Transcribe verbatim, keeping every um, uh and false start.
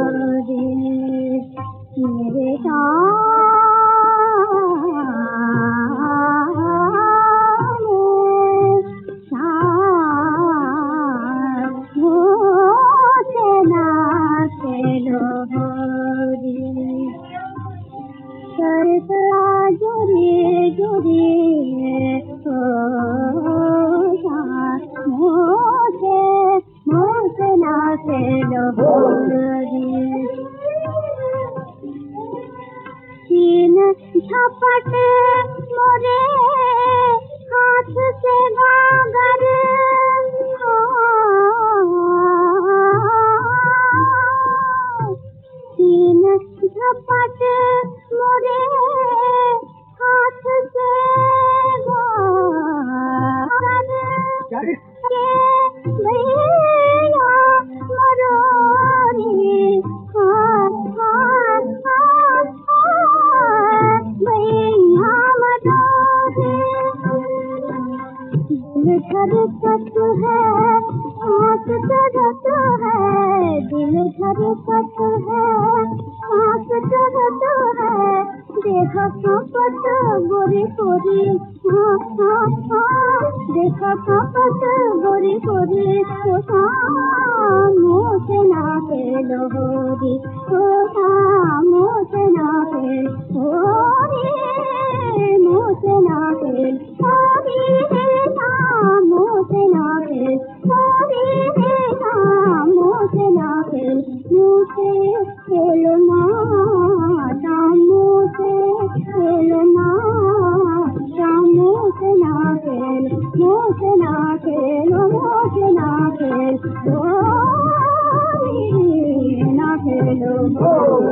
मेरे जोरी जोरी मोसे मोसे नाचे लोरी तीन झपट मोरे हाथ से गागर तीन झपट मोरे हाथ से गागर के भैया मरोरी हाथ हाथ हाथ भैया मरोरी दिल धड़कत है आँख चढ़त है दिल धड़कत है आँख चढ़त है देखा कांपत गोरी गोरी हाँ हाँ हाँ देखा कांपत गोरी गोरी मुँह से नाचे लोरी मुँह से नाचे लोरी मुँह से नाचे लोरी मुँह से नाचे लोरी मुँह से नाचे मुँह से खेलना मुँह से खेलना मुँह से ना खेल मुँह से ना खेल मुँह से ना खेल ना खेलो